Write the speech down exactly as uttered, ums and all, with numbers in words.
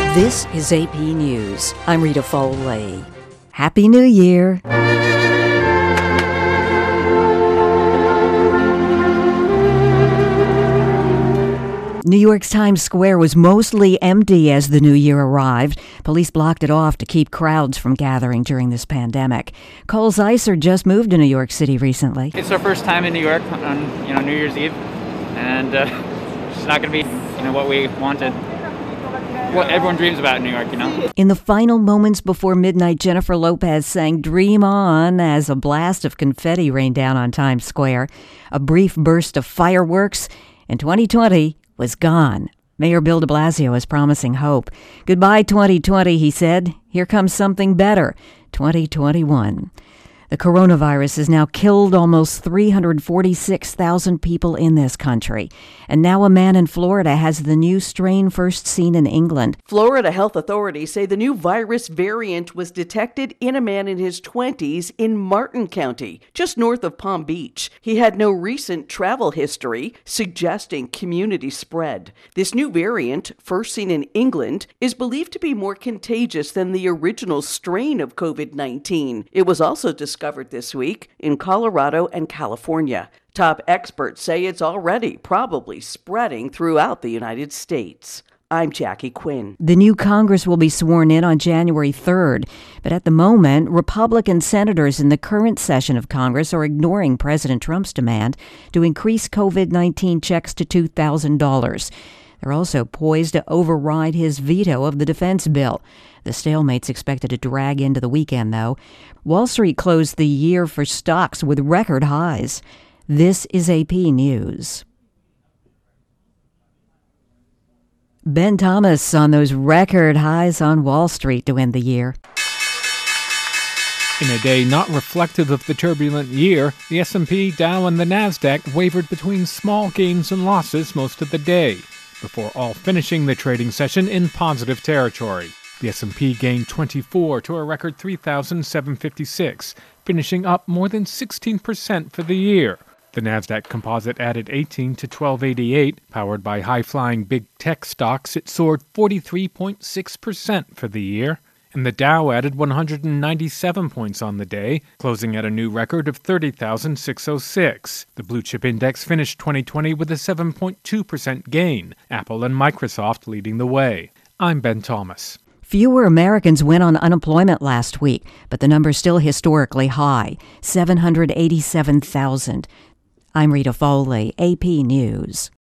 This is A P News. I'm Rita Foley. Happy New Year. New York's Times Square was mostly empty as the new year arrived. Police blocked it off to keep crowds from gathering during this pandemic. Cole Zeiser just moved to New York City recently. It's our first time in New York on you know New Year's Eve, and uh, it's not going to be you know what we wanted. What everyone dreams about in New York, you know. In the final moments before midnight, Jennifer Lopez sang Dream On as a blast of confetti rained down on Times Square. A brief burst of fireworks, and twenty twenty was gone. Mayor Bill de Blasio is promising hope. Goodbye, twenty twenty, he said. Here comes something better, twenty twenty-one. The coronavirus has now killed almost three hundred forty-six thousand people in this country. And now a man in Florida has the new strain first seen in England. Florida health authorities say the new virus variant was detected in a man in his twenties in Martin County, just north of Palm Beach. He had no recent travel history, suggesting community spread. This new variant, first seen in England, is believed to be more contagious than the original strain of covid nineteen. It was also discovered discovered this week in Colorado and California. Top experts say it's already probably spreading throughout the United States. I'm Jackie Quinn. The new Congress will be sworn in on January third, but at the moment, Republican senators in the current session of Congress are ignoring President Trump's demand to increase covid nineteen checks to two thousand dollars. They're also poised to override his veto of the defense bill. The stalemate's expected to drag into the weekend, though. Wall Street closed the year for stocks with record highs. This is A P News. Ben Thomas on those record highs on Wall Street to end the year. In a day not reflective of the turbulent year, the S and P, Dow, and the NASDAQ wavered between small gains and losses most of the day, before all finishing the trading session in positive territory. The S and P gained twenty-four to a record three thousand seven hundred fifty-six, finishing up more than sixteen percent for the year. The NASDAQ composite added eighteen to twelve eighty-eight. Powered by high-flying big tech stocks, it soared forty-three point six percent for the year. And the Dow added one hundred ninety-seven points on the day, closing at a new record of thirty thousand six hundred six. The Blue Chip Index finished twenty twenty with a seven point two percent gain, Apple and Microsoft leading the way. I'm Ben Thomas. Fewer Americans went on unemployment last week, but the number's still historically high, seven hundred eighty-seven thousand. I'm Rita Foley, A P News.